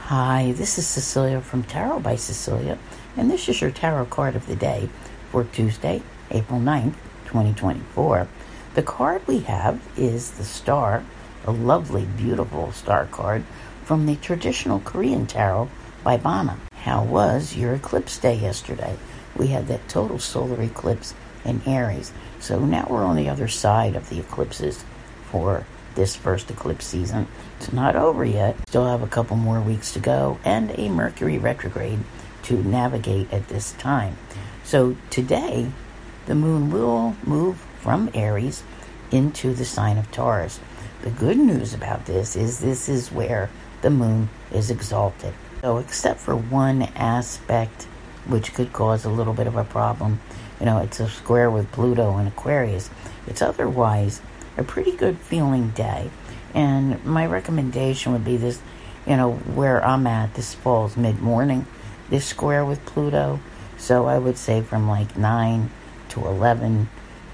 Hi, this is Cecilia from Tarot by Cecilia, and this is your tarot card of the day for Tuesday, April 9th, 2024. The card we have is the Star, a lovely, beautiful star card from the traditional Korean tarot by Bana. How was your eclipse day yesterday? We had that total solar eclipse in Aries, so now we're on the other side of the eclipses for this first eclipse season. It's not over yet. Still have a couple more weeks to go and a Mercury retrograde to navigate at this time. So today, the moon will move from Aries into the sign of Taurus. The good news about this is where the moon is exalted. So except for one aspect which could cause a little bit of a problem, it's a square with Pluto in Aquarius. It's otherwise a pretty good feeling day. And my recommendation would be this, where I'm at, this falls mid-morning, this square with Pluto. So I would say from like 9 to 11,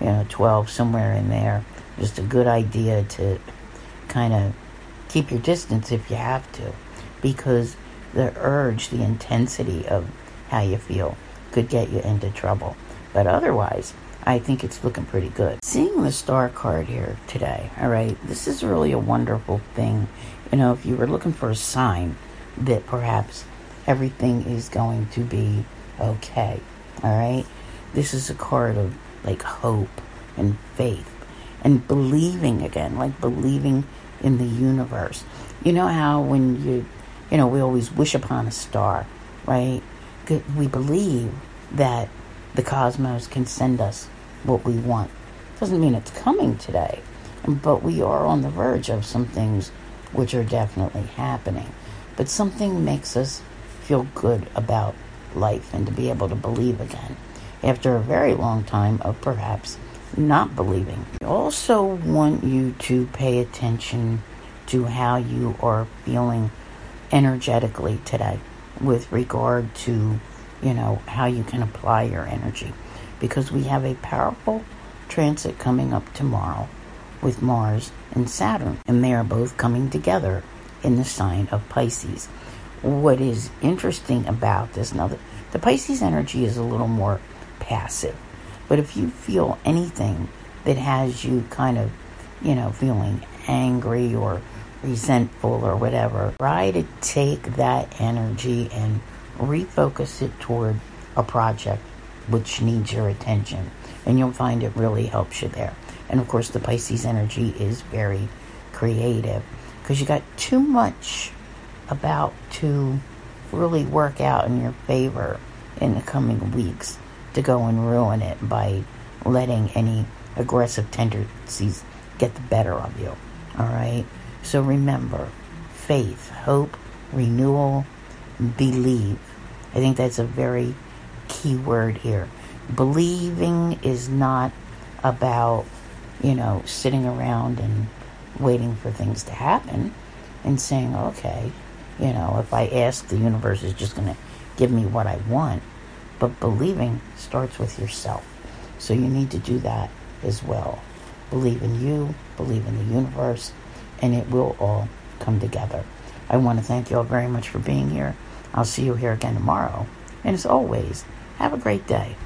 12, somewhere in there. Just a good idea to kind of keep your distance if you have to, because the urge, the intensity of how you feel could get you into trouble. But otherwise, I think it's looking pretty good. Seeing the star card here today, all right, this is really a wonderful thing. If you were looking for a sign that perhaps everything is going to be okay, all right, this is a card of like hope and faith and believing again, like believing in the universe. You know how when we always wish upon a star, right? We believe that the cosmos can send us what we want. Doesn't mean it's coming today, but we are on the verge of some things which are definitely happening. But something makes us feel good about life and to be able to believe again after a very long time of perhaps not believing. I also want you to pay attention to how you are feeling energetically today with regard to how you can apply your energy, because we have a powerful transit coming up tomorrow with Mars and Saturn, and they are both coming together in the sign of Pisces. What is interesting about this, now the Pisces energy is a little more passive, but if you feel anything that has you kind of, feeling angry or resentful or whatever, try to take that energy and refocus it toward a project which needs your attention, and you'll find it really helps you there. And of course, the Pisces energy is very creative, because you got too much about to really work out in your favor in the coming weeks to go and ruin it by letting any aggressive tendencies get the better of you. All right? So remember, faith, hope, renewal, believe. I think that's a very key word here. Believing is not about, sitting around and waiting for things to happen and saying, okay, if I ask, the universe is just going to give me what I want. But believing starts with yourself. So you need to do that as well. Believe in you, believe in the universe, and it will all come together. I want to thank you all very much for being here. I'll see you here again tomorrow. And as always, have a great day.